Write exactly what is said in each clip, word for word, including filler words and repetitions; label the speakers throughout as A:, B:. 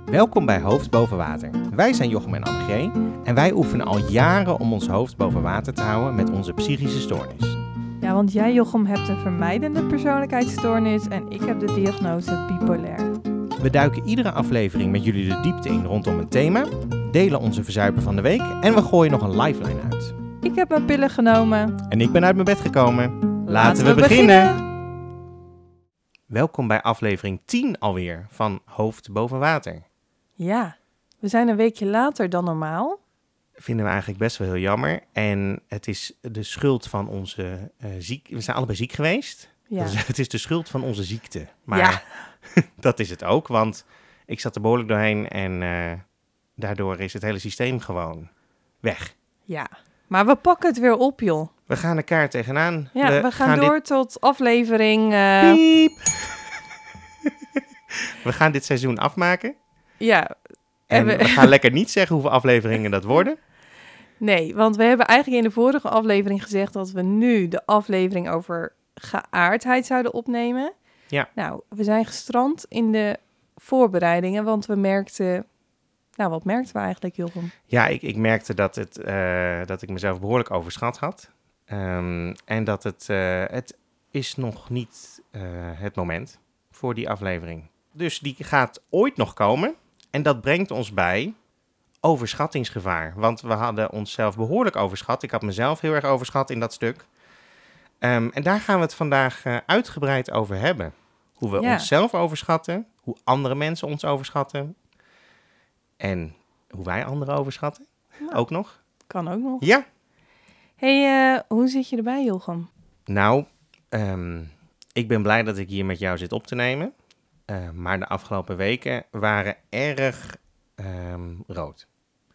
A: Welkom bij Hoofd Boven Water. Wij zijn Jochem en Annegrie en wij oefenen al jaren om ons hoofd boven water te houden met onze psychische stoornis.
B: Ja, want jij, Jochem, hebt een vermijdende persoonlijkheidsstoornis en ik heb de diagnose bipolair.
A: We duiken iedere aflevering met jullie de diepte in rondom een thema, delen onze verzuipen van de week en we gooien nog een lifeline uit.
B: Ik heb mijn pillen genomen.
A: En ik ben uit mijn bed gekomen. Laten,
B: Laten
A: we,
B: we
A: beginnen.
B: beginnen.
A: Welkom bij aflevering tien alweer van Hoofd Boven Water.
B: Ja, we zijn een weekje later dan normaal.
A: Vinden we eigenlijk best wel heel jammer. En het is de schuld van onze uh, ziek. We zijn allebei ziek geweest.
B: Ja.
A: Dus het is de schuld van onze ziekte. Maar
B: Ja.
A: dat is het ook, want ik zat er behoorlijk doorheen en uh, daardoor is het hele systeem gewoon weg.
B: Ja, maar we pakken het weer op, joh.
A: We gaan elkaar tegenaan.
B: Ja, we, we gaan, gaan door
A: dit...
B: tot aflevering... Uh...
A: Piep! We gaan dit seizoen afmaken.
B: Ja.
A: En
B: we...
A: we gaan lekker niet zeggen hoeveel afleveringen dat worden.
B: Nee, want we hebben eigenlijk in de vorige aflevering gezegd dat we nu de aflevering over geaardheid zouden opnemen.
A: Ja.
B: Nou, we zijn gestrand in de voorbereidingen, want we merkten... Nou, wat merkten we eigenlijk, Jochem?
A: Ja, ik, ik merkte dat, het, uh, dat ik mezelf behoorlijk overschat had. Um, en dat het, uh, het is nog niet uh, het moment voor die aflevering. Dus die gaat ooit nog komen. En dat brengt ons bij overschattingsgevaar. Want we hadden onszelf behoorlijk overschat. Ik had mezelf heel erg overschat in dat stuk. Um, en daar gaan we het vandaag uh, uitgebreid over hebben. Hoe we
B: ja.
A: onszelf overschatten, hoe andere mensen ons overschatten. En hoe wij anderen overschatten,
B: nou,
A: ook nog.
B: Kan ook nog.
A: Ja.
B: Hey, uh, hoe zit je erbij, Jochem?
A: Nou, um, ik ben blij dat ik hier met jou zit op te nemen. Uh, maar de afgelopen weken waren erg um, rood.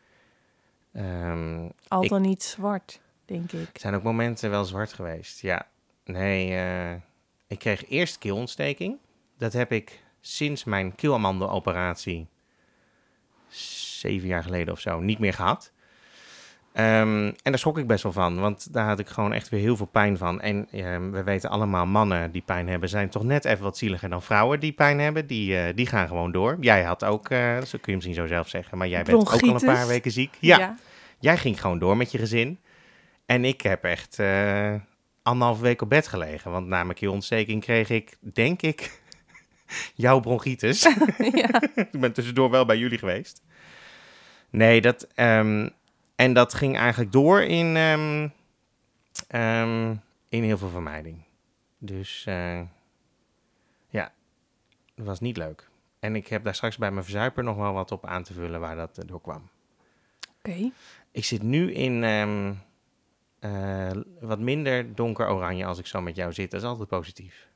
A: Um,
B: Al dan
A: ik,
B: niet zwart, denk ik.
A: Er zijn ook momenten wel zwart geweest, ja. Nee, uh, ik kreeg eerst keelontsteking. Dat heb ik sinds mijn keelamandeloperatie... zeven jaar geleden of zo, niet meer gehad. Um, en daar schrok ik best wel van, want daar had ik gewoon echt weer heel veel pijn van. En um, we weten allemaal, mannen die pijn hebben, zijn toch net even wat zieliger dan vrouwen die pijn hebben. Die, uh, die gaan gewoon door. Jij had ook, uh, zo kun je misschien zo zelf zeggen, maar jij bent
B: Bronchitis.
A: ook al een paar weken ziek. Ja,
B: ja.
A: Jij ging gewoon door met je gezin. En ik heb echt uh, anderhalve week op bed gelegen, want na mijn keelontsteking kreeg ik, denk ik, jouw bronchitis.
B: Ja.
A: Ik ben tussendoor wel bij jullie geweest. Nee, dat... Um, en dat ging eigenlijk door in, um, um, in heel veel vermijding. Dus uh, ja, dat was niet leuk. En ik heb daar straks bij mijn verzuiper nog wel wat op aan te vullen waar dat uh, door kwam.
B: Oké. Okay.
A: Ik zit nu in um, uh, wat minder donker-oranje als ik zo met jou zit. Dat is altijd positief.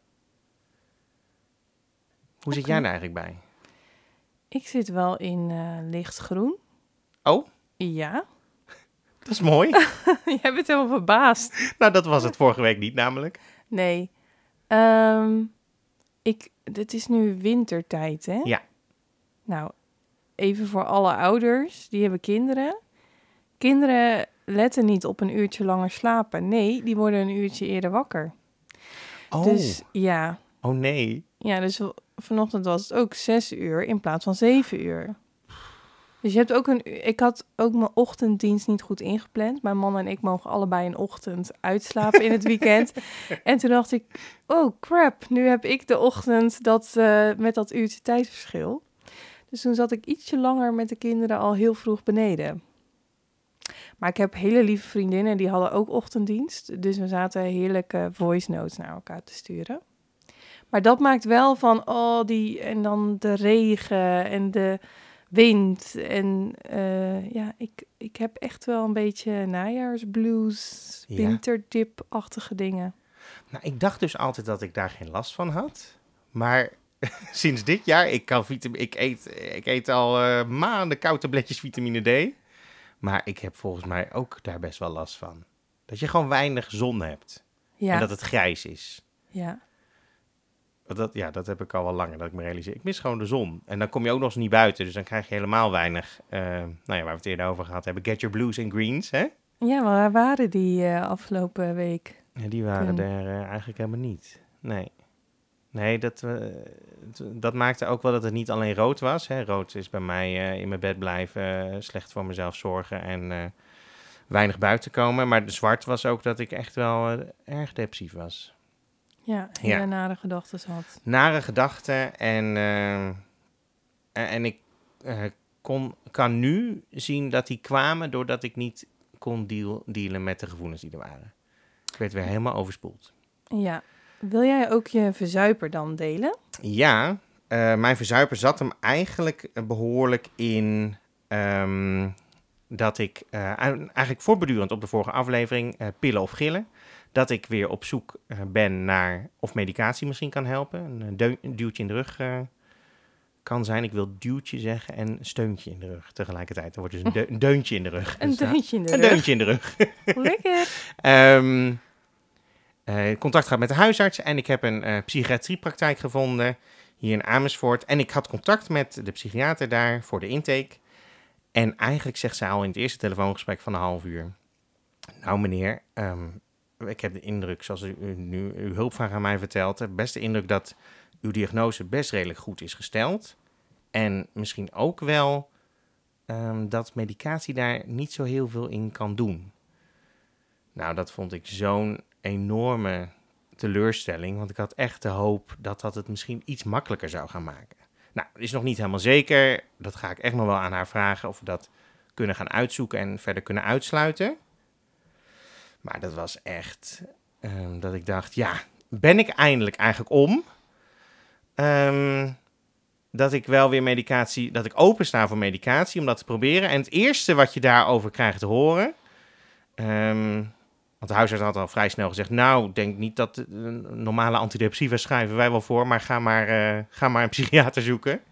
A: Hoe zit
B: okay.
A: jij er eigenlijk bij?
B: Ik zit wel in uh, lichtgroen.
A: Oh?
B: Ja.
A: Dat is mooi.
B: Jij bent helemaal verbaasd.
A: Nou, dat was het vorige week niet namelijk.
B: Nee. Um, ik, dit is nu wintertijd, hè?
A: Ja.
B: Nou, even voor alle ouders, die hebben kinderen. Kinderen letten niet op een uurtje langer slapen. Nee, die worden een uurtje eerder wakker.
A: Oh.
B: Dus ja.
A: Oh nee.
B: Ja, dus vanochtend was het ook zes uur in plaats van zeven uur. Dus je hebt ook een... Ik had ook mijn ochtenddienst niet goed ingepland. Mijn man en ik mogen allebei een ochtend uitslapen in het weekend. En toen dacht ik, oh crap, nu heb ik de ochtend dat, uh, met dat uurtje tijdverschil. Dus toen zat ik ietsje langer met de kinderen al heel vroeg beneden. Maar ik heb hele lieve vriendinnen, die hadden ook ochtenddienst. Dus we zaten heerlijke voice notes naar elkaar te sturen. Maar dat maakt wel van, oh, die... En dan de regen en de... wind en uh, ja, ik, ik heb echt wel een beetje najaarsblues,
A: ja.
B: winterdip-achtige dingen.
A: Nou, ik dacht dus altijd dat ik daar geen last van had, maar sinds dit jaar, ik, kan vitam- ik, eet, ik eet al uh, maanden koude tabletjes vitamine D, maar ik heb volgens mij ook daar best wel last van. Dat je gewoon weinig zon hebt
B: Ja.
A: En dat het grijs is.
B: Ja.
A: Dat, ja, dat heb ik al wel langer, dat ik me realiseer. Ik mis gewoon de zon. En dan kom je ook nog eens niet buiten, dus dan krijg je helemaal weinig... Uh, nou ja, waar we het eerder over gehad hebben. Get your blues and greens, hè?
B: Ja, maar waar waren die uh, afgelopen week?
A: Ja, die waren
B: Toen...
A: er uh, eigenlijk helemaal niet. Nee. Nee, dat, uh, dat maakte ook wel dat het niet alleen rood was. Hè. Rood is bij mij uh, in mijn bed blijven, uh, slecht voor mezelf zorgen en uh, weinig buiten komen. Maar de zwart was ook dat ik echt wel uh, erg depressief was.
B: Ja, hele ja. nare gedachten had.
A: Nare gedachten en, uh, en ik uh, kon, kan nu zien dat die kwamen doordat ik niet kon deal, dealen met de gevoelens die er waren. Ik werd weer helemaal overspoeld.
B: Ja. Wil jij ook je verzuiper dan delen?
A: Ja, uh, mijn verzuiper zat hem eigenlijk behoorlijk in um, dat ik uh, eigenlijk voortbedurend op de vorige aflevering, uh, pillen of gillen, dat ik weer op zoek uh, ben naar of medicatie misschien kan helpen. Een, deun, een duwtje in de rug uh, kan zijn. Ik wil duwtje zeggen en steuntje in de rug tegelijkertijd. Er wordt dus een, de, een deuntje in de rug.
B: Een
A: dus,
B: deuntje in de
A: uh,
B: rug?
A: Een deuntje in de rug.
B: Lekker.
A: um, Uh, contact gehad met de huisarts en ik heb een uh, psychiatriepraktijk gevonden hier in Amersfoort. En ik had contact met de psychiater daar voor de intake. En eigenlijk zegt zij al in het eerste telefoongesprek van een half uur: nou meneer, um, ik heb de indruk, zoals u, u nu uw hulpvraag aan mij vertelt, de beste indruk dat uw diagnose best redelijk goed is gesteld. En misschien ook wel um, dat medicatie daar niet zo heel veel in kan doen. Nou, dat vond ik zo'n enorme teleurstelling, want ik had echt de hoop dat dat het misschien iets makkelijker zou gaan maken. Nou, dat is nog niet helemaal zeker. Dat ga ik echt nog wel aan haar vragen of we dat kunnen gaan uitzoeken en verder kunnen uitsluiten. Maar dat was echt um, dat ik dacht, ja, ben ik eindelijk eigenlijk om? Um, dat ik wel weer medicatie, dat ik opensta voor medicatie om dat te proberen. En het eerste wat je daarover krijgt te horen, Um, want de huisarts had al vrij snel gezegd, nou, ik denk niet dat een normale antidepressiva schrijven wij wel voor, maar ga maar, uh, ga maar een psychiater zoeken.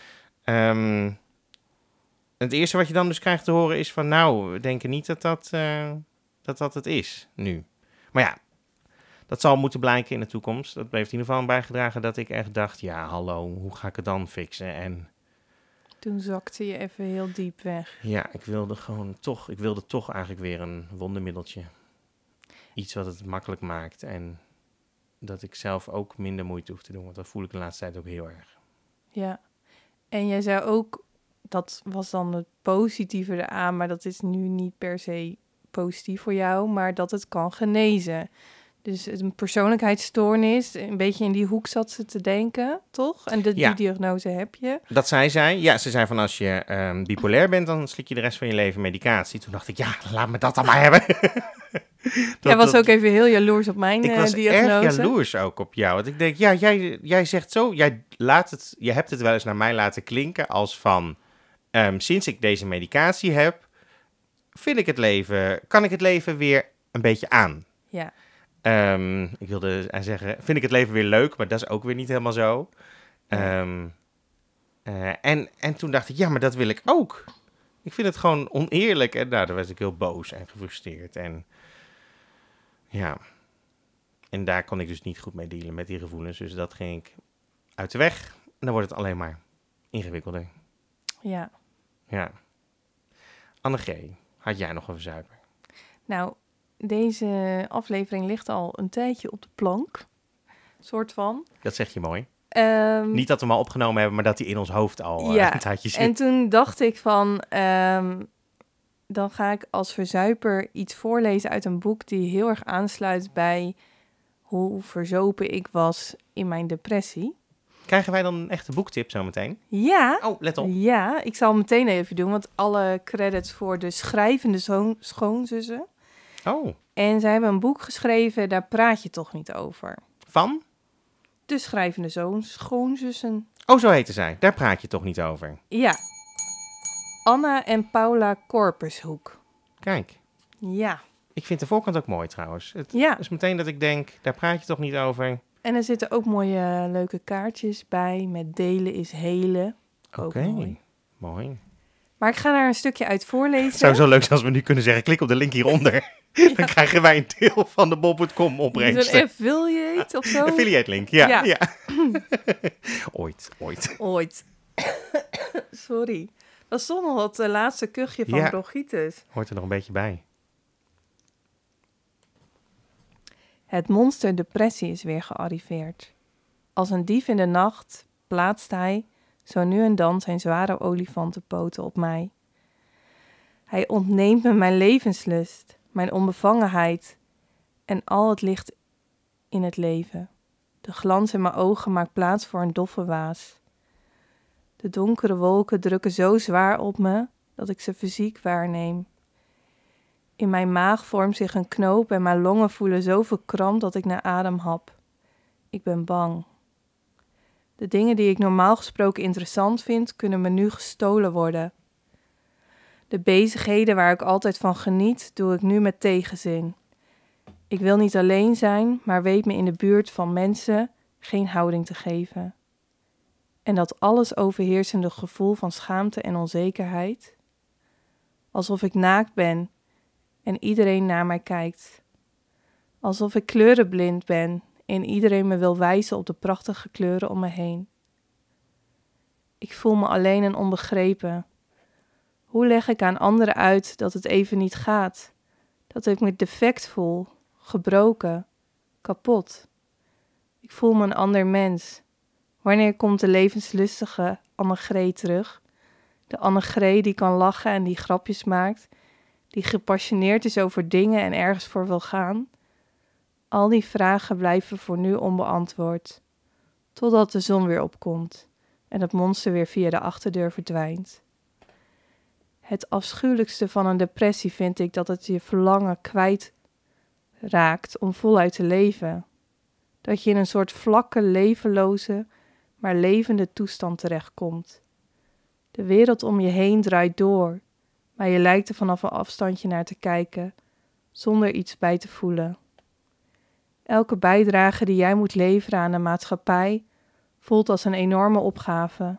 A: Um, het eerste wat je dan dus krijgt te horen is van, nou, we denken niet dat dat, uh, dat, dat het is nu. Maar ja, dat zal moeten blijken in de toekomst. Dat heeft in ieder geval bijgedragen dat ik echt dacht, ja, hallo, hoe ga ik het dan fixen? En
B: toen zakte je even heel diep weg.
A: Ja, ik wilde gewoon toch, ik wilde toch eigenlijk weer een wondermiddeltje. Iets wat het makkelijk maakt en dat ik zelf ook minder moeite hoef te doen. Want dat voel ik de laatste tijd ook heel erg.
B: Ja, en jij zei ook, dat was dan het positieve eraan, maar dat is nu niet per se positief voor jou, maar dat het kan genezen. Dus een persoonlijkheidsstoornis, een beetje in die hoek zat ze te denken, toch? En de,
A: ja.
B: die diagnose heb je.
A: Dat zei zij. Ja, ze zei van als je um, bipolair bent, dan slik je de rest van je leven medicatie. Toen dacht ik, ja, laat me dat dan maar hebben. dat,
B: Jij was
A: dat,
B: ook even heel jaloers op mijn
A: ik
B: uh,
A: was
B: diagnose.
A: erg jaloers ook op jou. Want ik denk, ja, jij, jij zegt zo, jij laat het, je hebt het wel eens naar mij laten klinken als van, um, sinds ik deze medicatie heb, vind ik het leven, kan ik het leven weer een beetje aan.
B: Ja.
A: Um, ik wilde zeggen, vind ik het leven weer leuk, maar dat is ook weer niet helemaal zo. Ja. Um, uh, en, en toen dacht ik, ja, maar dat wil ik ook. Ik vind het gewoon oneerlijk. En nou, dan was ik heel boos en gefrustreerd. En ja, en daar kon ik dus niet goed mee dealen met die gevoelens. Dus dat ging ik uit de weg. En dan wordt het alleen maar ingewikkelder.
B: Ja.
A: Ja. Annegee, had jij nog een verzuiper?
B: Nou, deze aflevering ligt al een tijdje op de plank. Soort van.
A: Dat zeg je mooi.
B: Um,
A: Niet dat we hem al opgenomen hebben, maar dat hij in ons hoofd al uh,
B: ja,
A: een tijdje zit.
B: En toen dacht ik van, um, dan ga ik als verzuiper iets voorlezen uit een boek die heel erg aansluit bij hoe verzopen ik was in mijn depressie.
A: Krijgen wij dan een echte boektip zometeen?
B: Ja.
A: Oh, let op.
B: Ja, ik zal meteen even doen, want alle credits voor de schrijvende zoon, schoonzussen.
A: Oh.
B: En zij hebben een boek geschreven, daar praat je toch niet over.
A: Van?
B: De schrijvende zoon, schoonzussen.
A: Oh, zo heten zij. Daar praat je toch niet over?
B: Ja. Anna en Paula Korpershoek.
A: Kijk.
B: Ja.
A: Ik vind de voorkant ook mooi trouwens. Het
B: ja.
A: is meteen dat ik denk, daar praat je toch niet over?
B: En er zitten ook mooie leuke kaartjes bij met delen is helen.
A: Oké, okay. mooi. mooi.
B: Maar ik ga daar een stukje uit voorlezen.
A: Het zou zo leuk zijn als we nu kunnen zeggen, klik op de link hieronder. Ja. Dan krijgen wij een deel van de bol punt com opbrengsten.
B: Een affiliate of zo?
A: Affiliate link, ja.
B: ja.
A: ja. ooit, ooit.
B: Ooit. Sorry. Dat stond nog het uh, laatste kuchje van ja. bronchitis.
A: Hoort er nog een beetje bij.
B: Het monster depressie is weer gearriveerd. Als een dief in de nacht plaatst hij zo nu en dan zijn zware olifantenpoten op mij. Hij ontneemt me mijn levenslust, mijn onbevangenheid en al het licht in het leven. De glans in mijn ogen maakt plaats voor een doffe waas. De donkere wolken drukken zo zwaar op me dat ik ze fysiek waarneem. In mijn maag vormt zich een knoop en mijn longen voelen zo verkrampt dat ik naar adem hap. Ik ben bang. De dingen die ik normaal gesproken interessant vind, kunnen me nu gestolen worden. De bezigheden waar ik altijd van geniet, doe ik nu met tegenzin. Ik wil niet alleen zijn, maar weet me in de buurt van mensen geen houding te geven. En dat alles overheersende gevoel van schaamte en onzekerheid. Alsof ik naakt ben en iedereen naar mij kijkt. Alsof ik kleurenblind ben en iedereen me wil wijzen op de prachtige kleuren om me heen. Ik voel me alleen en onbegrepen. Hoe leg ik aan anderen uit dat het even niet gaat? Dat ik me defect voel, gebroken, kapot. Ik voel me een ander mens. Wanneer komt de levenslustige Annegreet terug? De Annegreet die kan lachen en die grapjes maakt, die gepassioneerd is over dingen en ergens voor wil gaan. Al die vragen blijven voor nu onbeantwoord, totdat de zon weer opkomt en het monster weer via de achterdeur verdwijnt. Het afschuwelijkste van een depressie vind ik dat het je verlangen kwijt raakt om voluit te leven. Dat je in een soort vlakke, levenloze, maar levende toestand terechtkomt. De wereld om je heen draait door, maar je lijkt er vanaf een afstandje naar te kijken, zonder iets bij te voelen. Elke bijdrage die jij moet leveren aan de maatschappij voelt als een enorme opgave.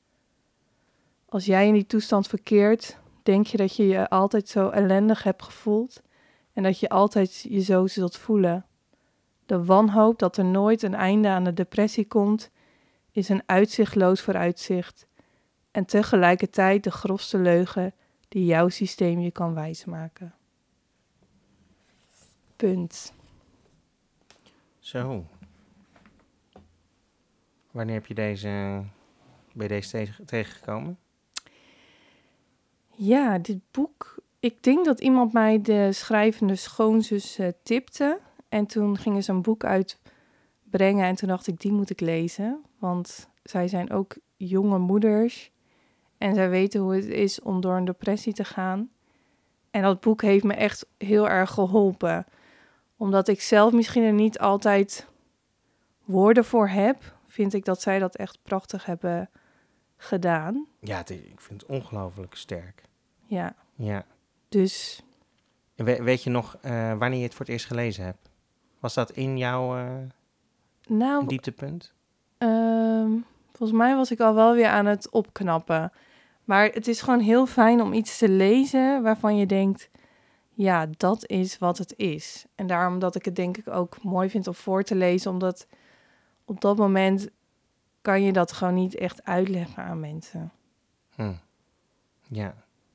B: Als jij in die toestand verkeert, denk je dat je je altijd zo ellendig hebt gevoeld en dat je altijd je zo zult voelen. De wanhoop dat er nooit een einde aan de depressie komt, is een uitzichtloos vooruitzicht en tegelijkertijd de grofste leugen die jouw systeem je kan wijsmaken. Punt.
A: Zo. Wanneer heb je deze, ben je deze tegen, tegengekomen?
B: Ja, dit boek. Ik denk dat iemand mij de schrijvende schoonzus uh, tipte. En toen gingen ze een boek uitbrengen. En toen dacht ik, die moet ik lezen. Want zij zijn ook jonge moeders. En zij weten hoe het is om door een depressie te gaan. En dat boek heeft me echt heel erg geholpen. Omdat ik zelf misschien er niet altijd woorden voor heb, vind ik dat zij dat echt prachtig hebben gedaan.
A: Ja, het is, ik vind het ongelooflijk sterk.
B: Ja.
A: Ja.
B: Dus.
A: We, weet je nog uh, wanneer je het voor het eerst gelezen hebt? Was dat in jouw uh,
B: nou,
A: dieptepunt?
B: Um, volgens mij was ik al wel weer aan het opknappen. Maar het is gewoon heel fijn om iets te lezen waarvan je denkt, ja, dat is wat het is. En daarom dat ik het denk ik ook mooi vind om voor te lezen, omdat op dat moment kan je dat gewoon niet echt uitleggen aan mensen.
A: Hm. Ja.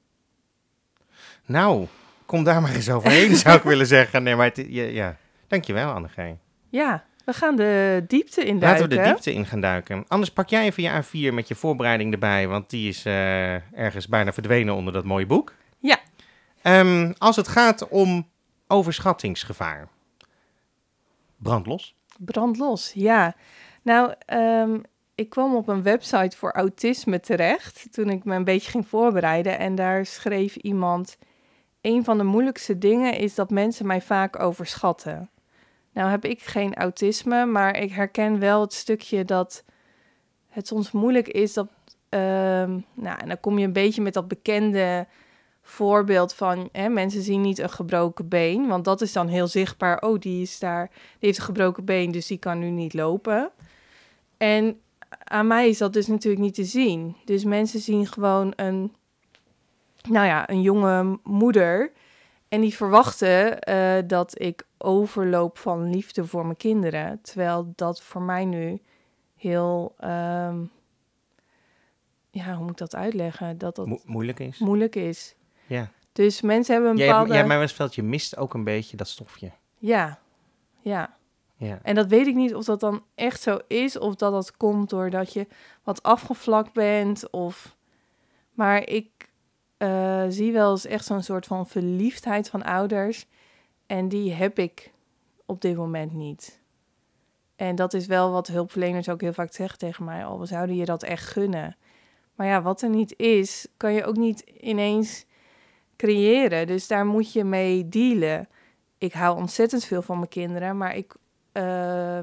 A: Nou, kom daar maar eens overheen, zou ik willen zeggen. Nee, maar het, ja, ja. Dankjewel, Annegreet.
B: Ja, we gaan de diepte induiken.
A: Laten we de diepte in gaan duiken. Anders pak jij even je A vier met je voorbereiding erbij, want die is uh, ergens bijna verdwenen onder dat mooie boek.
B: Ja.
A: Um, als het gaat om overschattingsgevaar. Brand los.
B: Brand los, ja. Nou, um, ik kwam op een website voor autisme terecht toen ik me een beetje ging voorbereiden. En daar schreef iemand, een van de moeilijkste dingen is dat mensen mij vaak overschatten. Nou heb ik geen autisme, maar ik herken wel het stukje dat het soms moeilijk is. Dat, um, nou, en dan kom je een beetje met dat bekende voorbeeld van, hè, mensen zien niet een gebroken been. Want dat is dan heel zichtbaar. Oh, die is daar, die heeft een gebroken been, dus die kan nu niet lopen. En aan mij is dat dus natuurlijk niet te zien. Dus mensen zien gewoon een, nou ja, een jonge moeder. En die verwachten uh, dat ik overloop van liefde voor mijn kinderen. Terwijl dat voor mij nu heel, um, ja, hoe moet ik dat uitleggen? Dat dat
A: Mo- moeilijk is.
B: Moeilijk is.
A: Ja.
B: Dus mensen hebben een
A: jij
B: bepaalde...
A: Jij hebt mij wel eens verteld, je mist ook een beetje dat stofje.
B: Ja, ja.
A: Ja.
B: En dat weet ik niet of dat dan echt zo is, of dat dat komt doordat je wat afgevlakt bent. Of... Maar ik uh, zie wel eens echt zo'n soort van verliefdheid van ouders. En die heb ik op dit moment niet. En dat is wel wat hulpverleners ook heel vaak zeggen tegen mij. Oh, we zouden je dat echt gunnen. Maar ja, wat er niet is, kan je ook niet ineens creëren. Dus daar moet je mee dealen. Ik hou ontzettend veel van mijn kinderen, maar ik... Uh,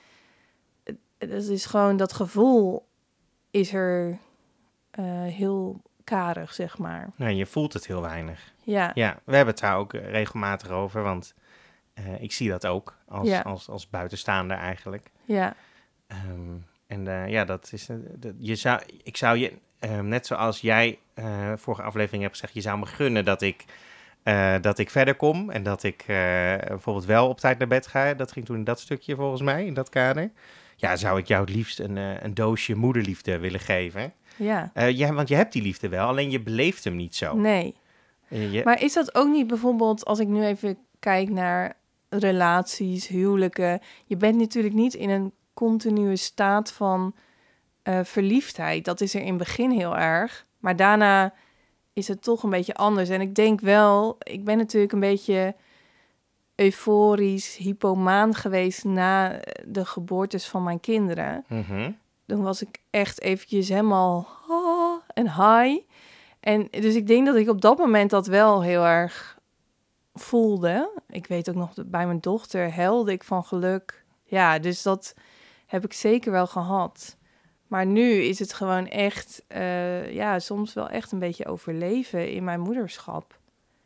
B: het is gewoon dat gevoel is er uh, heel karig, zeg maar.
A: Nee, je voelt het heel weinig.
B: Ja.
A: Ja, we hebben het daar ook regelmatig over, want uh, ik zie dat ook als,
B: ja.
A: als, als buitenstaander eigenlijk.
B: Ja.
A: Um, en uh, ja, dat is... Uh, dat, je zou, ik zou je, uh, net zoals jij uh, vorige aflevering hebt gezegd, je zou me gunnen dat ik... Uh, dat ik verder kom en dat ik uh, bijvoorbeeld wel op tijd naar bed ga. Dat ging toen in dat stukje volgens mij, in dat kader. Ja, zou ik jou het liefst een, uh, een doosje moederliefde willen geven.
B: Ja.
A: Uh, ja. Want je hebt die liefde wel, alleen je beleeft hem niet zo.
B: Nee.
A: Uh, je...
B: Maar is dat ook niet bijvoorbeeld, als ik nu even kijk naar relaties, huwelijken. Je bent natuurlijk niet in een continue staat van uh, verliefdheid. Dat is er in het begin heel erg. Maar daarna... is het toch een beetje anders. En ik denk wel, ik ben natuurlijk een beetje euforisch, hypomaan geweest na de geboortes van mijn kinderen.
A: Mm-hmm.
B: Toen was ik echt eventjes helemaal oh, en high. En dus ik denk dat ik op dat moment dat wel heel erg voelde. Ik weet ook nog, dat bij mijn dochter huilde ik van geluk. Ja, dus dat heb ik zeker wel gehad. Maar nu is het gewoon echt, uh, ja, soms wel echt een beetje overleven in mijn moederschap.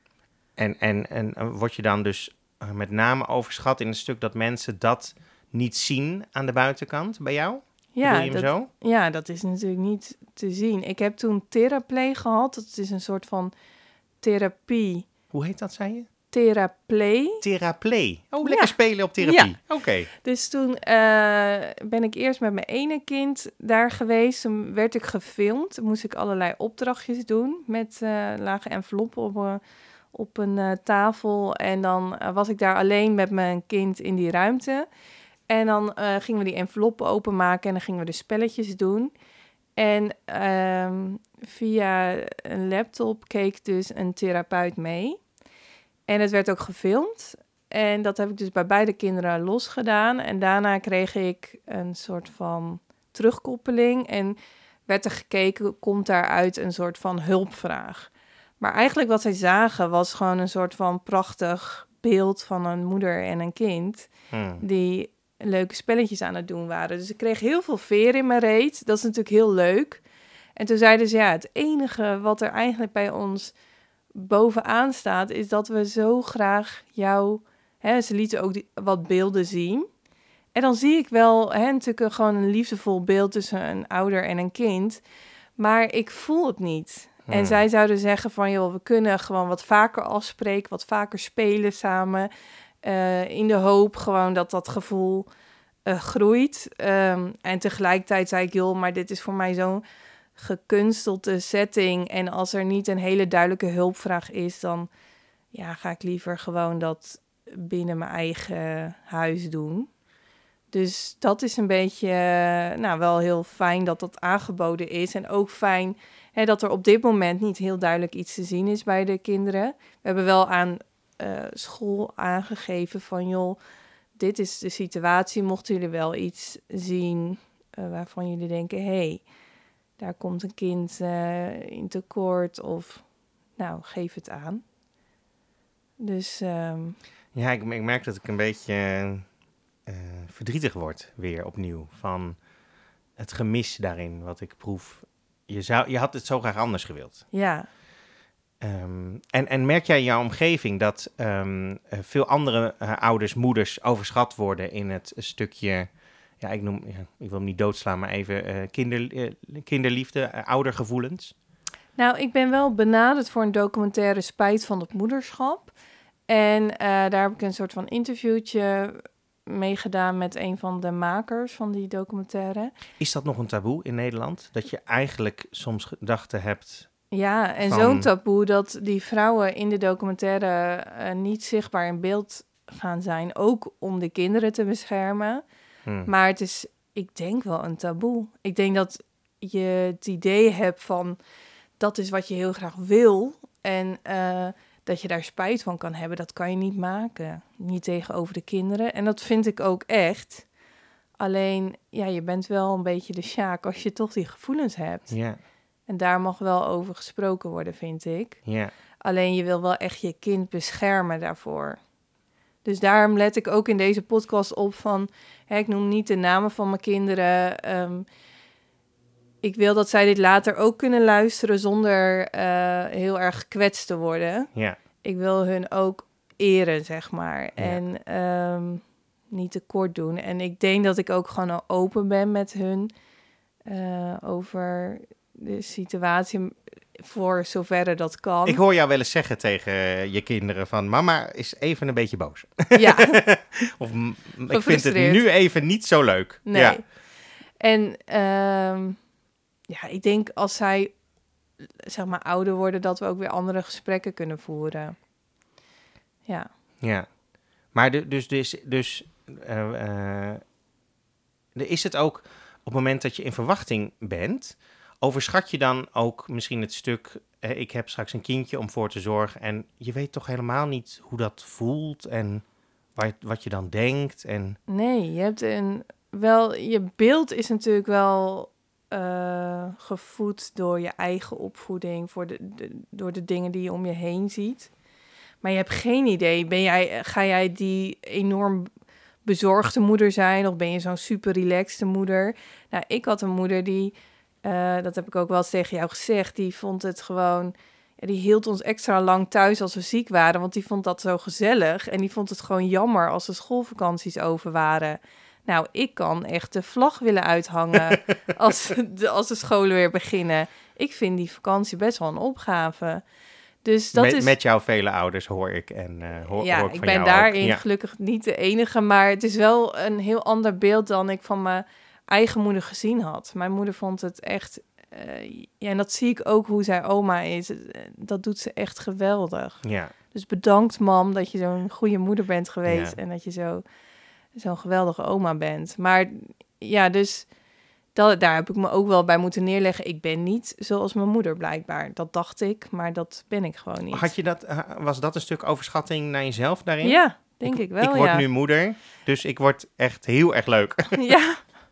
A: En, en, en word je dan dus uh, met name overschat in het stuk dat mensen dat niet zien aan de buitenkant bij jou?
B: Ja,
A: je
B: dat,
A: zo?
B: ja, dat is natuurlijk niet te zien. Ik heb toen Theraplay gehad. Dat is een soort van therapie.
A: Hoe heet dat, zei je?
B: Theraplay.
A: Theraplay. Oh, lekker
B: ja.
A: spelen op therapie.
B: Ja.
A: Oké. Okay.
B: Dus toen uh, ben ik eerst met mijn ene kind daar geweest. Toen werd ik gefilmd. Toen moest ik allerlei opdrachtjes doen met uh, lage enveloppen op, uh, op een uh, tafel. En dan uh, was ik daar alleen met mijn kind in die ruimte. En dan uh, gingen we die enveloppen openmaken en dan gingen we de spelletjes doen. En uh, via een laptop keek dus een therapeut mee. En het werd ook gefilmd. En dat heb ik dus bij beide kinderen losgedaan. En daarna kreeg ik een soort van terugkoppeling. En werd er gekeken, komt daaruit een soort van hulpvraag. Maar eigenlijk wat zij zagen was gewoon een soort van prachtig beeld van een moeder en een kind.
A: Hmm.
B: Die leuke spelletjes aan het doen waren. Dus ik kreeg heel veel veer in mijn reet. Dat is natuurlijk heel leuk. En toen zeiden ze, ja, het enige wat er eigenlijk bij ons bovenaan staat, is dat we zo graag jou... Hè, ze lieten ook die, wat beelden zien. En dan zie ik wel hè, natuurlijk gewoon een liefdevol beeld tussen een ouder en een kind. Maar ik voel het niet. Hmm. En zij zouden zeggen van, joh, we kunnen gewoon wat vaker afspreken, wat vaker spelen samen. Uh, in de hoop gewoon dat dat gevoel uh, groeit. Um, en tegelijkertijd zei ik, joh, maar dit is voor mij zo'n gekunstelde setting. En als er niet een hele duidelijke hulpvraag is, dan ja, ga ik liever gewoon dat binnen mijn eigen huis doen. Dus dat is een beetje, uh, nou, wel heel fijn dat dat aangeboden is. En ook fijn hè, dat er op dit moment niet heel duidelijk iets te zien is bij de kinderen. We hebben wel aan uh, school aangegeven van, joh, dit is de situatie. Mochten jullie wel iets zien uh, waarvan jullie denken, hé, hey, daar komt een kind uh, in tekort of, nou, geef het aan. Dus... Um,
A: ja, ik, ik merk dat ik een beetje uh, verdrietig word weer opnieuw van het gemis daarin wat ik proef. Je, zou, je had het zo graag anders gewild.
B: Ja.
A: Um, en, en merk jij in jouw omgeving dat um, uh, veel andere uh, ouders, moeders overschat worden in het stukje, ja, ik noem, ja, ik wil hem niet doodslaan, maar even uh, kinder, uh, kinderliefde, uh, oudergevoelens?
B: Nou, ik ben wel benaderd voor een documentaire Spijt van het moederschap. En uh, daar heb ik een soort van interviewtje meegedaan met een van de makers van die documentaire.
A: Is dat nog een taboe in Nederland? Dat je eigenlijk soms gedachten hebt...
B: Ja, en
A: van...
B: zo'n taboe dat die vrouwen in de documentaire uh, niet zichtbaar in beeld gaan zijn, ook om de kinderen te beschermen.
A: Hmm.
B: Maar het is, ik denk wel een taboe. Ik denk dat je het idee hebt van, dat is wat je heel graag wil. En uh, dat je daar spijt van kan hebben, dat kan je niet maken. Niet tegenover de kinderen. En dat vind ik ook echt. Alleen, ja, je bent wel een beetje de sjaak als je toch die gevoelens hebt.
A: Ja.
B: En daar mag wel over gesproken worden, vind ik.
A: Ja.
B: Alleen je wil wel echt je kind beschermen daarvoor. Dus daarom let ik ook in deze podcast op van, hè, ik noem niet de namen van mijn kinderen. Um, ik wil dat zij dit later ook kunnen luisteren zonder uh, heel erg gekwetst te worden.
A: Ja.
B: Ik wil hun ook eren, zeg maar.
A: Ja.
B: En um, niet tekort doen. En ik denk dat ik ook gewoon open ben met hun uh, over de situatie voor zoverre dat kan.
A: Ik hoor jou wel eens zeggen tegen je kinderen van, mama is even een beetje boos.
B: Ja.
A: Of ik vind het nu even niet zo leuk.
B: Nee.
A: Ja.
B: En um, ja, ik denk als zij zeg maar ouder worden, dat we ook weer andere gesprekken kunnen voeren. Ja.
A: Ja. Maar de, dus, dus, dus uh, uh, is het ook op het moment dat je in verwachting bent, overschat je dan ook misschien het stuk, uh, ik heb straks een kindje om voor te zorgen en je weet toch helemaal niet hoe dat voelt en waar, wat je dan denkt. En...
B: Nee, je hebt een, wel, je beeld is natuurlijk wel uh, gevoed door je eigen opvoeding, voor de, de, door de dingen die je om je heen ziet. Maar je hebt geen idee, ben jij, ga jij die enorm bezorgde moeder zijn of ben je zo'n super relaxte moeder? Nou, ik had een moeder die, uh, dat heb ik ook wel eens tegen jou gezegd, die vond het gewoon, ja, die hield ons extra lang thuis als we ziek waren, want die vond dat zo gezellig en die vond het gewoon jammer als de schoolvakanties over waren. Nou, ik kan echt de vlag willen uithangen als de, als de scholen weer beginnen. Ik vind die vakantie best wel een opgave. Dus dat
A: met,
B: is...
A: met jouw vele ouders hoor ik en uh, hoor,
B: ja,
A: hoor ik van
B: ik ben
A: jou
B: daarin
A: ook. Ja.
B: gelukkig niet de enige, maar het is wel een heel ander beeld dan ik van mijn eigen moeder gezien had. Mijn moeder vond het echt, uh, ja, en dat zie ik ook hoe zij oma is. Dat doet ze echt geweldig.
A: Ja.
B: Dus bedankt, mam, dat je zo'n goede moeder bent geweest
A: Ja.
B: en dat je zo zo'n geweldige oma bent. Maar ja, dus dat, daar heb ik me ook wel bij moeten neerleggen. Ik ben niet zoals mijn moeder blijkbaar. Dat dacht ik, maar dat ben ik gewoon niet.
A: Had je dat, was dat een stuk overschatting naar jezelf daarin?
B: Ja, denk ik, ik wel,
A: Ik word
B: ja.
A: nu moeder, dus ik word echt heel erg leuk.
B: Ja,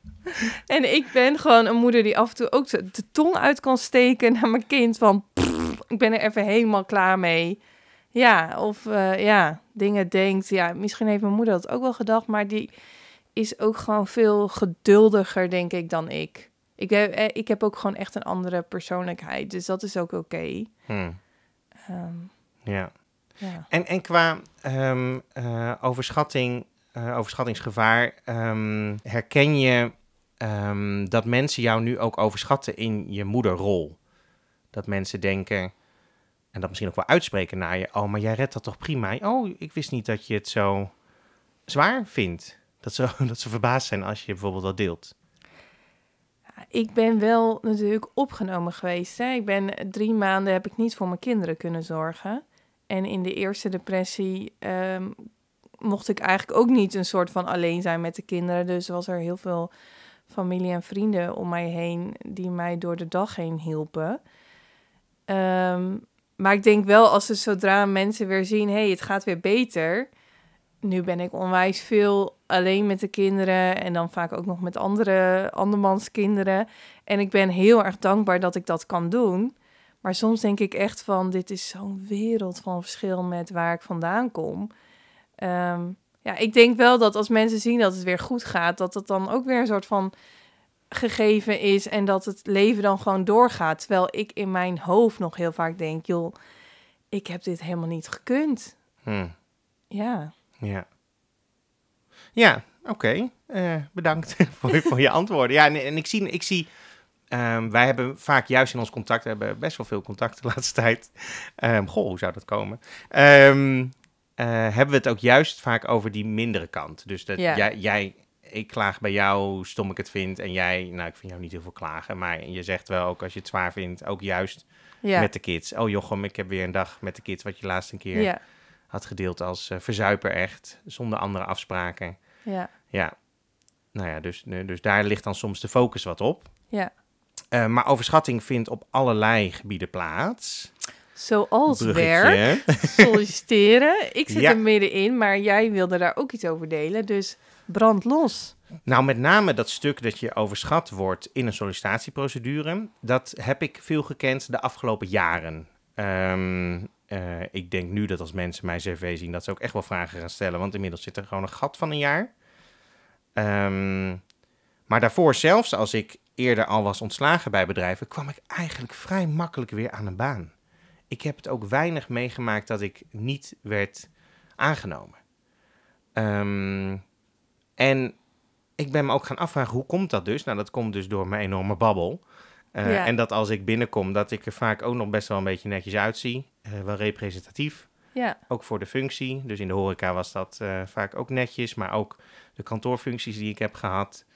B: en ik ben gewoon een moeder die af en toe ook de tong uit kan steken naar mijn kind. Van, pff, ik ben er even helemaal klaar mee. Ja, of uh, ja, dingen denkt. Ja, misschien heeft mijn moeder dat ook wel gedacht, maar die is ook gewoon veel geduldiger, denk ik, dan ik. Ik heb, ik heb ook gewoon echt een andere persoonlijkheid, dus dat is ook oké. Okay.
A: Hmm.
B: Um,
A: ja.
B: ja.
A: En, en qua um, uh, overschatting, uh, overschattingsgevaar, um, herken je um, dat mensen jou nu ook overschatten in je moederrol? Dat mensen denken, en dat misschien ook wel uitspreken naar je, oh, maar jij redt dat toch prima? Oh, ik wist niet dat je het zo zwaar vindt. Dat ze, dat ze verbaasd zijn als je bijvoorbeeld dat deelt.
B: Ik ben wel natuurlijk opgenomen geweest. Hè? Ik ben drie maanden heb ik niet voor mijn kinderen kunnen zorgen. En in de eerste depressie um, mocht ik eigenlijk ook niet een soort van alleen zijn met de kinderen. Dus was er heel veel familie en vrienden om mij heen die mij door de dag heen hielpen. Um, maar ik denk wel als er zodra mensen weer zien, hé, hey, het gaat weer beter. Nu ben ik onwijs veel alleen met de kinderen en dan vaak ook nog met andere andermans kinderen. En ik ben heel erg dankbaar dat ik dat kan doen. Maar soms denk ik echt van, dit is zo'n wereld van verschil met waar ik vandaan kom. Um, ja, ik denk wel dat als mensen zien dat het weer goed gaat, dat het dan ook weer een soort van gegeven is en dat het leven dan gewoon doorgaat. Terwijl ik in mijn hoofd nog heel vaak denk, joh, ik heb dit helemaal niet gekund.
A: Hmm.
B: Ja.
A: Ja, ja oké. Okay. Uh, bedankt voor, voor je antwoorden. Ja, en, en ik zie, ik zie um, wij hebben vaak juist in ons contact, we hebben best wel veel contact de laatste tijd. Um, goh, hoe zou dat komen? Um, uh, hebben we het ook juist vaak over die mindere kant. Dus dat
B: ja.
A: jij, jij, ik klaag bij jou, hoe stom ik het vind. En jij, nou, ik vind jou niet heel veel klagen. Maar je zegt wel ook als je het zwaar vindt, ook juist ja. met de kids. Oh Jochem, ik heb weer een dag met de kids, wat je laatst een keer...
B: Ja.
A: had gedeeld als uh, verzuiper echt, zonder andere afspraken.
B: Ja.
A: Ja, nou ja, dus, dus daar ligt dan soms de focus wat op.
B: Ja.
A: Uh, maar overschatting vindt op allerlei gebieden plaats.
B: Zoals
A: Bruggetje.
B: werk, solliciteren. Ik zit
A: Ja.
B: er middenin, maar jij wilde daar ook iets over delen. Dus brand los.
A: Nou, met name dat stuk dat je overschat wordt in een sollicitatieprocedure, dat heb ik veel gekend de afgelopen jaren. Um, uh, ik denk nu dat als mensen mijn cv zien, dat ze ook echt wel vragen gaan stellen, want inmiddels zit er gewoon een gat van een jaar. Um, maar daarvoor zelfs, als ik eerder al was ontslagen bij bedrijven, kwam ik eigenlijk vrij makkelijk weer aan een baan. Ik heb het ook weinig meegemaakt dat ik niet werd aangenomen. Um, en ik ben me ook gaan afvragen, hoe komt dat dus? Nou, dat komt dus door mijn enorme babbel. Uh, ja. En dat als ik binnenkom, dat ik er vaak ook nog best wel een beetje netjes uitzie. Uh, wel representatief.
B: Ja.
A: Ook voor de functie. Dus in de horeca was dat uh, vaak ook netjes. Maar ook de kantoorfuncties die ik heb gehad.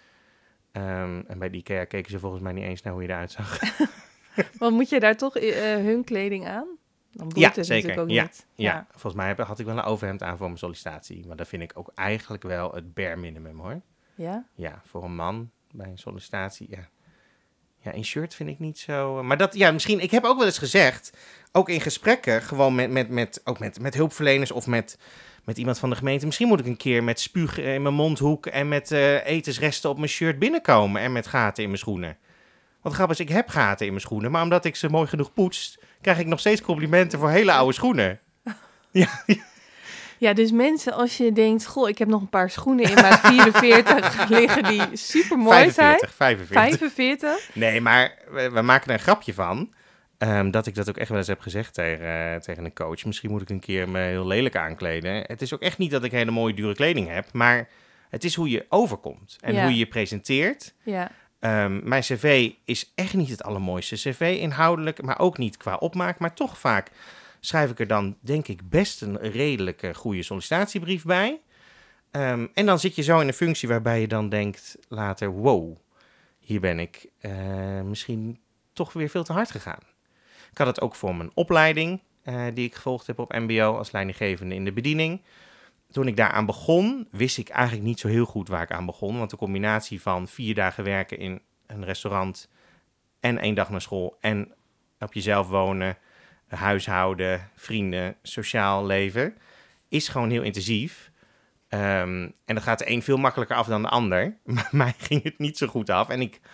A: Um, en bij de IKEA keken ze volgens mij niet eens naar hoe je eruit zag.
B: Want moet je daar toch uh, hun kleding aan? Dan boeit
A: ja,
B: het
A: zeker.
B: natuurlijk ook
A: ja,
B: niet.
A: Ja.
B: ja,
A: volgens mij heb, had ik wel een overhemd aan voor mijn sollicitatie. Maar dat vind ik ook eigenlijk wel het bare minimum, hoor.
B: Ja?
A: Ja, voor een man bij een sollicitatie, ja. Ja, een shirt vind ik niet zo... Maar dat, ja, misschien... Ik heb ook wel eens gezegd, ook in gesprekken, gewoon met, met, met, ook met, met hulpverleners of met, met iemand van de gemeente. Misschien moet ik een keer met spuug in mijn mondhoek en met uh, etensresten op mijn shirt binnenkomen en met gaten in mijn schoenen. Want grappig is, ik heb gaten in mijn schoenen, maar omdat ik ze mooi genoeg poets, krijg ik nog steeds complimenten voor hele oude schoenen. Ja,
B: Ja, dus mensen, als je denkt, goh, ik heb nog een paar schoenen in maat vierenveertig liggen die super mooi zijn.
A: vijfenveertig.
B: vijfenveertig.
A: Nee, maar we, we maken er een grapje van. Um, dat ik dat ook echt wel eens heb gezegd tegen, uh, tegen een coach. Misschien moet ik een keer me heel lelijk aankleden. Het is ook echt niet dat ik hele mooie dure kleding heb, maar het is hoe je overkomt en ja. hoe je je presenteert.
B: Ja.
A: Um, mijn cv is echt niet het allermooiste cv inhoudelijk, maar ook niet qua opmaak, maar toch vaak schrijf ik er dan, denk ik, best een redelijke goede sollicitatiebrief bij. Um, en dan zit je zo in een functie waarbij je dan denkt later, wow, hier ben ik uh, misschien toch weer veel te hard gegaan. Ik had het ook voor mijn opleiding, uh, die ik gevolgd heb op M B O als leidinggevende in de bediening. Toen ik daaraan begon, wist ik eigenlijk niet zo heel goed waar ik aan begon. Want de combinatie van vier dagen werken in een restaurant en één dag naar school en op jezelf wonen, huishouden, vrienden, sociaal leven, is gewoon heel intensief. Um, en dat gaat de een veel makkelijker af dan de ander. Maar mij ging het niet zo goed af. En ik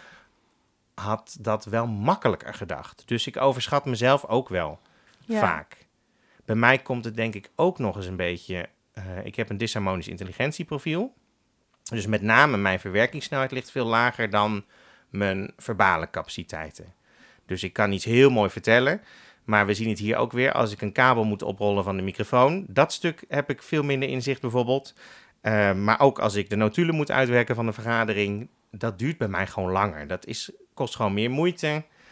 A: had dat wel makkelijker gedacht. Dus ik overschat mezelf ook wel ja. vaak. Bij mij komt het denk ik ook nog eens een beetje... Uh, ik heb een dysharmonisch intelligentieprofiel. Dus met name mijn verwerkingssnelheid ligt veel lager dan mijn verbale capaciteiten. Dus ik kan iets heel mooi vertellen... Maar we zien het hier ook weer, als ik een kabel moet oprollen van de microfoon. Dat stuk heb ik veel minder inzicht bijvoorbeeld. Uh, maar ook als ik de notulen moet uitwerken van een vergadering, dat duurt bij mij gewoon langer. Dat is, kost gewoon meer moeite.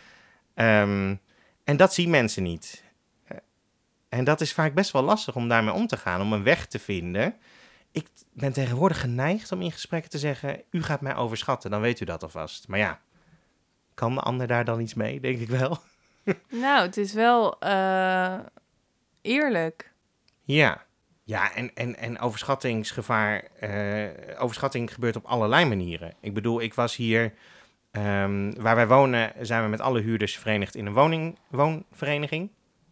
A: Um, en dat zien mensen niet. Uh, en dat is vaak best wel lastig om daarmee om te gaan, om een weg te vinden. Ik ben tegenwoordig geneigd om in gesprekken te zeggen, u gaat mij overschatten, dan weet u dat alvast. Maar ja, kan de ander daar dan iets mee, denk ik wel.
B: Nou, het is wel uh, eerlijk.
A: Ja, ja en, en, en overschattingsgevaar, uh, overschatting gebeurt op allerlei manieren. Ik bedoel, ik was hier, um, waar wij wonen, zijn we met alle huurders verenigd in een woning, woonvereniging.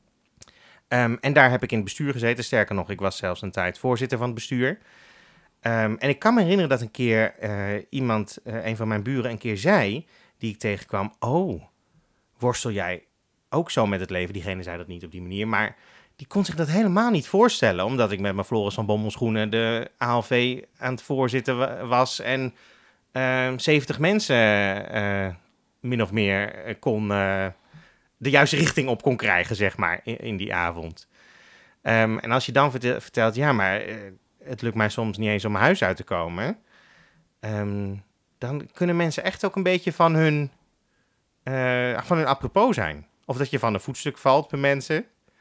A: Um, en daar heb ik in het bestuur gezeten. Sterker nog, ik was zelfs een tijd voorzitter van het bestuur. Um, en ik kan me herinneren dat een keer uh, iemand, uh, een van mijn buren, een keer zei, die ik tegenkwam, oh, worstel jij ook zo met het leven? Diegene zei dat niet op die manier, maar die kon zich dat helemaal niet voorstellen, omdat ik met mijn Floris van Bommel schoenen de A L V aan het voorzitten was en uh, zeventig mensen uh, min of meer uh, kon uh, de juiste richting op kon krijgen, zeg maar, in, in die avond. Um, en als je dan vertelt, vertelt ja, maar uh, het lukt mij soms niet eens om mijn huis uit te komen, um, dan kunnen mensen echt ook een beetje van hun, uh, van hun apropos zijn. Of dat je van een voetstuk valt bij mensen.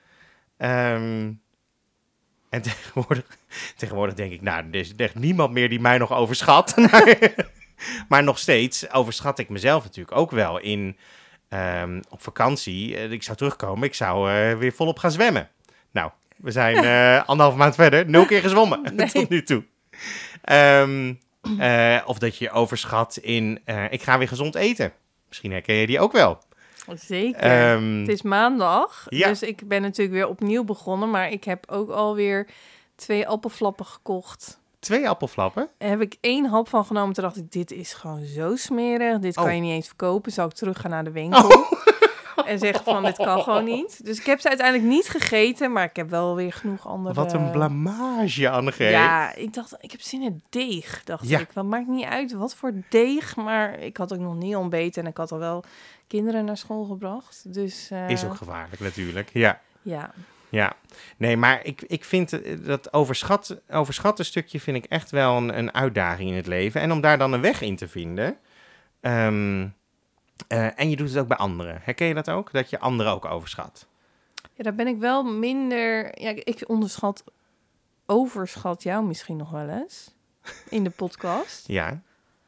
A: Um, en tegenwoordig, tegenwoordig denk ik, nou, er is echt niemand meer die mij nog overschat. maar, maar nog steeds overschat ik mezelf natuurlijk ook wel in, um, op vakantie. Uh, ik zou terugkomen, ik zou uh, weer volop gaan zwemmen. Nou, We zijn uh, anderhalf maand verder, nul keer gezwommen
B: Nee.
A: tot nu toe. Um, uh, of dat je je overschat in, uh, ik ga weer gezond eten. Misschien herken je die ook wel.
B: Zeker.
A: Um,
B: Het is maandag,
A: ja.
B: dus ik ben natuurlijk weer opnieuw begonnen. Maar ik heb ook alweer twee appelflappen gekocht.
A: Twee appelflappen?
B: Daar heb ik één hap van genomen. Toen dacht ik, dit is gewoon zo smerig. Dit kan
A: oh.
B: je niet eens verkopen. Zou ik terug gaan naar de winkel.
A: Oh.
B: En zeggen van, dit kan gewoon niet. Dus ik heb ze uiteindelijk niet gegeten. Maar ik heb wel weer genoeg andere...
A: Wat een blamage, Annegreet.
B: Ja, ik dacht, ik heb zin in deeg, dacht
A: ja.
B: ik. Wat maakt niet uit wat voor deeg. Maar ik had ook nog niet ontbeten. En ik had al wel kinderen naar school gebracht. Dus, uh,
A: is ook gevaarlijk natuurlijk, ja.
B: Ja.
A: Ja, nee, maar ik, ik vind dat overschat, overschatten stukje vind ik echt wel een, een uitdaging in het leven. En om daar dan een weg in te vinden. Um, uh, en je doet het ook bij anderen. Herken je dat ook? Dat je anderen ook overschat?
B: Ja, daar ben ik wel minder... Ja, ik onderschat, overschat jou misschien nog wel eens in de podcast.
A: Ja.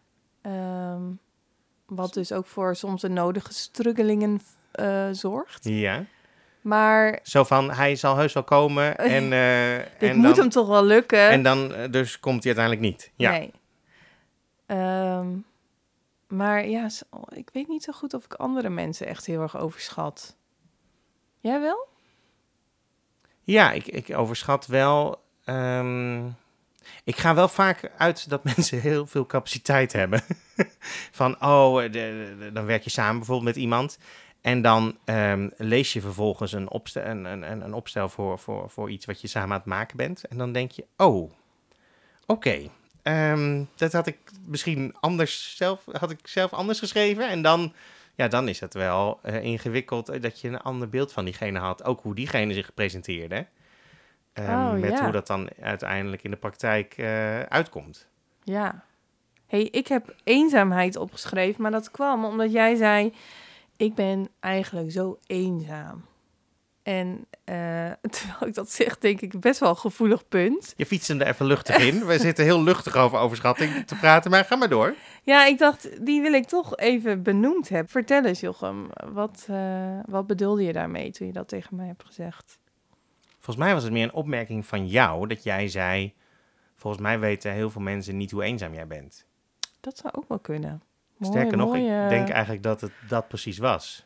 B: Um, wat dus ook voor soms de nodige struggelingen uh, zorgt.
A: Ja.
B: Maar...
A: Zo van, hij zal heus wel komen en... Uh,
B: dit
A: en
B: moet
A: dan,
B: hem toch wel lukken?
A: En dan, uh, dus komt hij uiteindelijk niet. Ja.
B: Nee. Um, maar ja, ik weet niet zo goed of ik andere mensen echt heel erg overschat. Jij wel?
A: Ja, ik, ik overschat wel... Um, ik ga wel vaak uit dat mensen heel veel capaciteit hebben. Van, oh, de, de, dan werk je samen bijvoorbeeld met iemand... En dan um, lees je vervolgens een opstel, een, een, een opstel voor, voor, voor iets wat je samen aan het maken bent. En dan denk je, oh, oké. Okay. Um, dat had ik misschien anders zelf, had ik zelf anders geschreven. En dan, ja, dan is het wel uh, ingewikkeld dat je een ander beeld van diegene had. Ook hoe diegene zich presenteerde. Um,
B: oh,
A: met
B: ja.
A: hoe dat dan uiteindelijk in de praktijk uh, uitkomt.
B: Ja. Hey, ik heb eenzaamheid opgeschreven, maar dat kwam omdat jij zei... Ik ben eigenlijk zo eenzaam. En uh, terwijl ik dat zeg, denk ik best wel een gevoelig punt.
A: Je fietst er even luchtig in. We zitten heel luchtig over overschatting te praten, maar ga maar door.
B: Ja, ik dacht, die wil ik toch even benoemd hebben. Vertel eens, Jochem, wat, uh, wat bedoelde je daarmee toen je dat tegen mij hebt gezegd?
A: Volgens mij was het meer een opmerking van jou, dat jij zei... Volgens mij weten heel veel mensen niet hoe eenzaam jij bent.
B: Dat zou ook wel kunnen. Mooie,
A: Sterker nog,
B: mooie...
A: ik denk eigenlijk dat het dat precies was.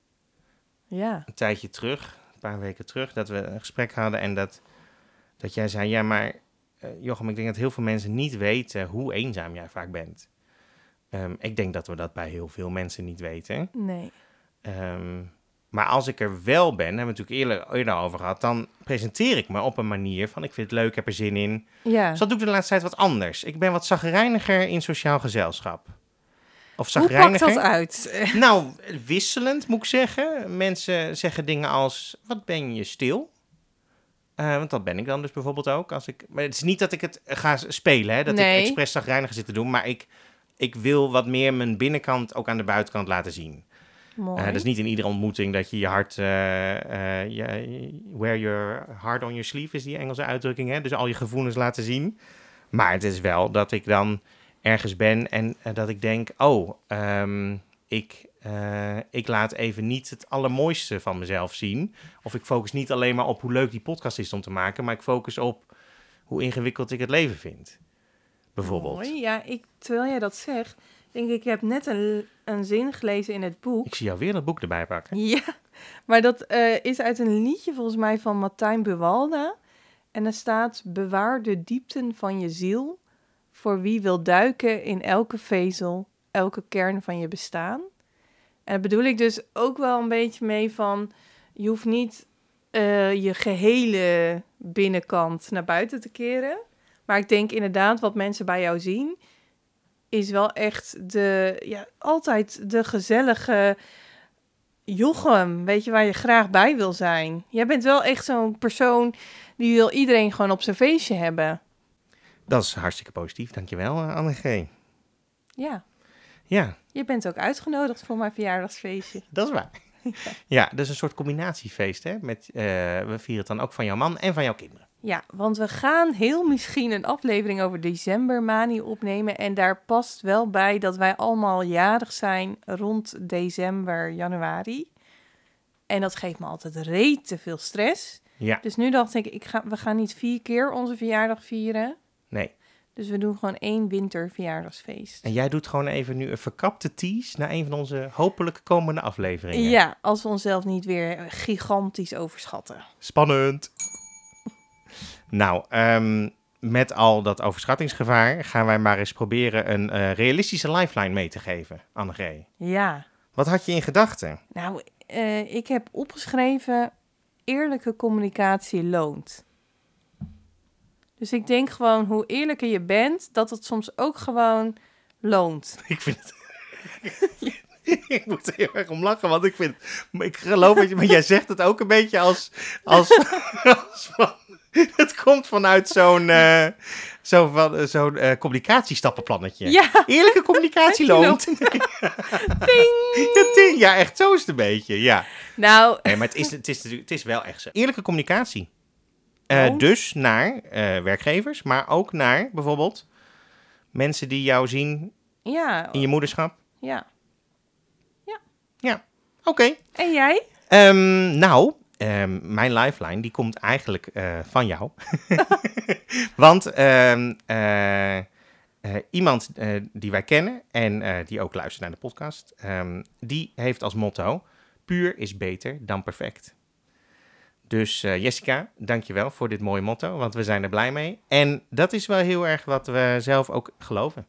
B: Ja.
A: Een tijdje terug, een paar weken terug, dat we een gesprek hadden en dat, dat jij zei... Ja, maar uh, Jochem, ik denk dat heel veel mensen niet weten hoe eenzaam jij vaak bent. Um, ik denk dat we dat bij heel veel mensen niet weten.
B: Nee.
A: Um, maar als ik er wel ben, hebben we het natuurlijk eerder, eerder over gehad... dan presenteer ik me op een manier van ik vind het leuk, heb er zin in.
B: Ja.
A: Dus dat doe ik de laatste tijd wat anders. Ik ben wat chagrijniger in sociaal gezelschap. Of
B: Hoe pakt dat uit?
A: Nou, wisselend moet ik zeggen. Mensen zeggen dingen als, wat ben je stil? Uh, want dat ben ik dan dus bijvoorbeeld ook. Als ik, maar het is niet dat ik het ga spelen, hè, dat
B: nee.
A: ik expres chagrijniger zit te doen. Maar ik, ik wil wat meer mijn binnenkant ook aan de buitenkant laten zien.
B: Mooi.
A: Uh, dat is niet in iedere ontmoeting dat je je hart... Uh, uh, je, wear your heart on your sleeve is die Engelse uitdrukking. Hè? Dus al je gevoelens laten zien. Maar het is wel dat ik dan... ergens ben en uh, dat ik denk, oh, um, ik, uh, ik laat even niet het allermooiste van mezelf zien. Of ik focus niet alleen maar op hoe leuk die podcast is om te maken, maar ik focus op hoe ingewikkeld ik het leven vind. Bijvoorbeeld.
B: Mooi. Ja, ik, terwijl jij dat zegt, denk ik, ik heb net een, een zin gelezen in het boek.
A: Ik zie jou weer dat boek erbij pakken.
B: Ja, maar dat uh, is uit een liedje volgens mij van Martijn Buwalda. En er staat, bewaar de diepten van je ziel... voor wie wil duiken in elke vezel, elke kern van je bestaan. En daar bedoel ik dus ook wel een beetje mee van... je hoeft niet uh, je gehele binnenkant naar buiten te keren. Maar ik denk inderdaad, wat mensen bij jou zien... is wel echt de, ja, altijd de gezellige Jochem. Weet je, waar je graag bij wil zijn. Jij bent wel echt zo'n persoon... die wil iedereen gewoon op zijn feestje hebben...
A: Dat is hartstikke positief, dankjewel Annegreet.
B: Ja.
A: Ja.
B: Je bent ook uitgenodigd voor mijn verjaardagsfeestje.
A: Dat is waar. Ja, ja, dat is een soort combinatiefeest, hè? Met, uh, we vieren het dan ook van jouw man en van jouw kinderen.
B: Ja, want we gaan heel misschien een aflevering over decembermanie opnemen. En daar past wel bij dat wij allemaal jarig zijn rond december, januari. En dat geeft me altijd rete veel stress.
A: Ja.
B: Dus nu dacht ik, ik ga, we gaan niet vier keer onze verjaardag vieren.
A: Nee.
B: Dus we doen gewoon één winterverjaardagsfeest.
A: En jij doet gewoon even nu een verkapte tease naar een van onze hopelijk komende afleveringen.
B: Ja, als we onszelf niet weer gigantisch overschatten.
A: Spannend. Nou, um, met al dat overschattingsgevaar gaan wij maar eens proberen een uh, realistische lifeline mee te geven, Annegret.
B: Ja.
A: Wat had je in gedachten?
B: Nou, uh, ik heb opgeschreven, eerlijke communicatie loont. Dus ik denk gewoon, hoe eerlijker je bent, dat het soms ook gewoon loont.
A: Ik vind het... Ik moet er heel erg om lachen, want ik vind... Ik geloof dat je... Maar jij zegt het ook een beetje als... als, als van, het komt vanuit zo'n... Uh, zo van, zo'n uh, communicatiestappenplannetje.
B: Ja.
A: Eerlijke communicatie loont.
B: Ting!
A: Ja, ting! Ja, echt zo is het een beetje, ja.
B: Nou...
A: Nee, maar het is, het is, het is wel echt zo. Eerlijke communicatie. Uh, dus naar uh, werkgevers, maar ook naar bijvoorbeeld mensen die jou zien
B: ja.
A: in je moederschap.
B: Ja. Ja.
A: Ja, oké. Okay.
B: En jij?
A: Um, nou, um, mijn lifeline die komt eigenlijk uh, van jou. Want um, uh, uh, iemand uh, die wij kennen en uh, die ook luistert naar de podcast, um, die heeft als motto, puur is beter dan perfect. Dus uh, Jessica, dankjewel voor dit mooie motto, want we zijn er blij mee. En dat is wel heel erg wat we zelf ook geloven.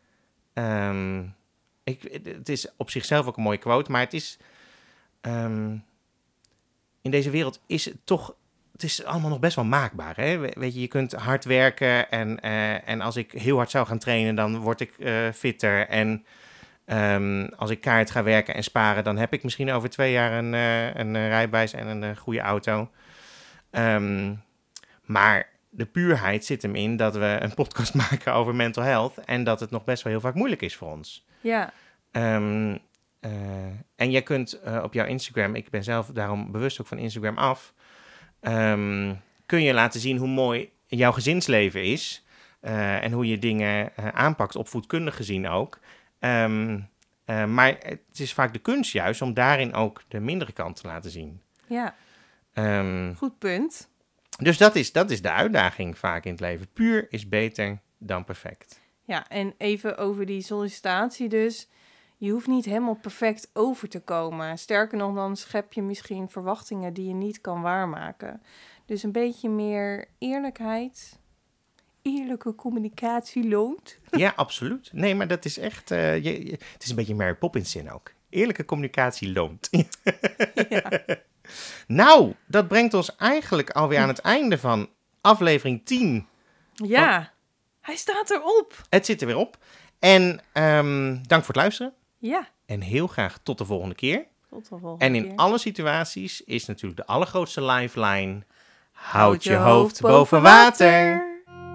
A: Um, ik, het is op zichzelf ook een mooie quote, maar het is... Um, in deze wereld is het toch... Het is allemaal nog best wel maakbaar. Hè? Weet je, je kunt hard werken en, uh, en als ik heel hard zou gaan trainen, dan word ik uh, fitter. En um, als ik keihard ga werken en sparen, dan heb ik misschien over twee jaar een, uh, een uh, rijbewijs en een uh, goede auto. Um, maar de puurheid zit hem in dat we een podcast maken over mental health en dat het nog best wel heel vaak moeilijk is voor ons.
B: Ja.
A: Um, uh, en je kunt uh, op jouw Instagram, ik ben zelf daarom bewust ook van Instagram af, um, kun je laten zien hoe mooi jouw gezinsleven is uh, en hoe je dingen uh, aanpakt, opvoedkundig gezien ook. Um, uh, maar het is vaak de kunst juist om daarin ook de mindere kant te laten zien.
B: Ja,
A: um,
B: goed punt.
A: Dus dat is, dat is de uitdaging vaak in het leven. Puur is beter dan perfect.
B: Ja, en even over die sollicitatie dus. Je hoeft niet helemaal perfect over te komen. Sterker nog, dan schep je misschien verwachtingen die je niet kan waarmaken. Dus een beetje meer eerlijkheid, eerlijke communicatie loont.
A: Ja, absoluut. Nee, maar dat is echt... Uh, je, je, het is een beetje Mary Poppins zin ook. Eerlijke communicatie loont. Ja. Nou, dat brengt ons eigenlijk alweer aan het einde van aflevering tien.
B: Ja,
A: van...
B: hij staat erop.
A: Het zit er weer op. En um, dank voor het luisteren.
B: Ja.
A: En heel graag tot de volgende keer.
B: Tot de volgende
A: en in
B: keer.
A: alle situaties is natuurlijk de allergrootste lifeline... Houd,
B: Houd
A: je, je hoofd, hoofd boven, boven water. water.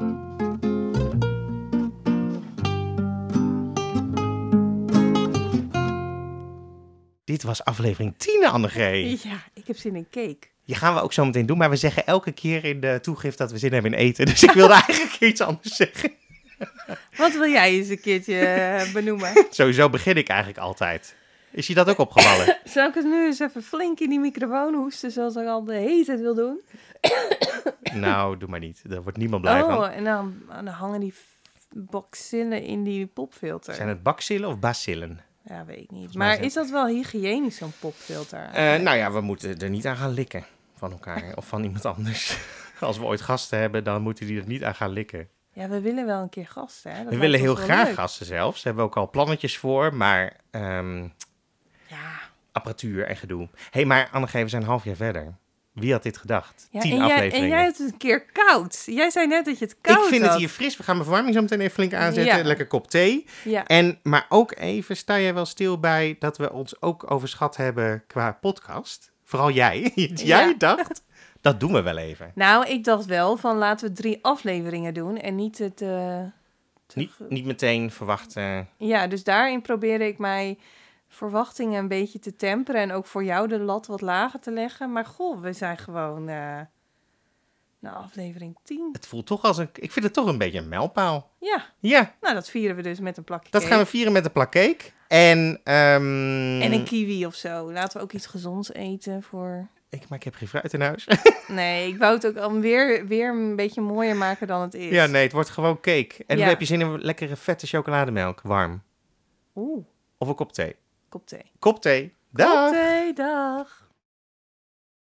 A: Dit was aflevering tien, Annegret.
B: Ja, ik heb zin in cake.
A: Die gaan we ook zo meteen doen, maar we zeggen elke keer in de toegift dat we zin hebben in eten. Dus ik wilde eigenlijk iets anders zeggen.
B: Wat wil jij eens een keertje benoemen?
A: Sowieso begin ik eigenlijk altijd. Is je dat ook opgevallen?
B: Zal ik het nu eens even flink in die microfoon hoesten, zoals ik al de hele tijd wil doen?
A: Nou, doe maar niet. Daar wordt niemand blij
B: oh,
A: van.
B: Oh, en dan, dan hangen die bacillen in die popfilter.
A: Zijn het bacillen of bacillen?
B: Ja, weet ik niet. Maar is dat wel hygiënisch, zo'n popfilter?
A: Uh, nou ja, we moeten er niet aan gaan likken van elkaar of van iemand anders. Als we ooit gasten hebben, dan moeten die er niet aan gaan likken.
B: Ja, we willen wel een keer gasten. Hè?
A: We willen heel graag leuk. gasten zelfs. Daar hebben we ook al plannetjes voor, maar um,
B: ja.
A: apparatuur en gedoe. Hé, hey, maar Annegret, we zijn een half jaar verder. Wie had dit gedacht?
B: Ja,
A: Tien
B: en
A: afleveringen.
B: Jij, en jij had het een keer koud. Jij zei net dat je het koud had.
A: Ik vind
B: had.
A: het hier fris. We gaan mijn verwarming zo meteen even flink aanzetten. Ja. Lekker kop thee.
B: Ja.
A: En, maar ook even, sta jij wel stil bij dat we ons ook overschat hebben qua podcast? Vooral jij. jij ja. dacht, dat doen we wel even.
B: Nou, ik dacht wel van laten we drie afleveringen doen en niet het... Uh,
A: te... niet, niet meteen verwachten.
B: Ja, dus daarin probeerde ik mij... verwachtingen een beetje te temperen en ook voor jou de lat wat lager te leggen. Maar goh, we zijn gewoon uh, naar aflevering tien.
A: Het voelt toch als een... Ik vind het toch een beetje een mijlpaal.
B: Ja.
A: Ja.
B: Nou, dat vieren we dus met een plakje
A: Dat
B: cake.
A: gaan we vieren met een plak cake. En, um...
B: en een kiwi of zo. Laten we ook iets gezonds eten voor...
A: Ik, maar ik heb geen fruit in huis.
B: Nee, ik wou het ook al weer, weer een beetje mooier maken dan het is.
A: Ja, nee, het wordt gewoon cake. En
B: Ja.
A: dan heb je zin in lekkere vette chocolademelk, warm.
B: Oeh,
A: Of een kop thee.
B: kop thee.
A: Kop thee. Dag!
B: Kop thee, dag.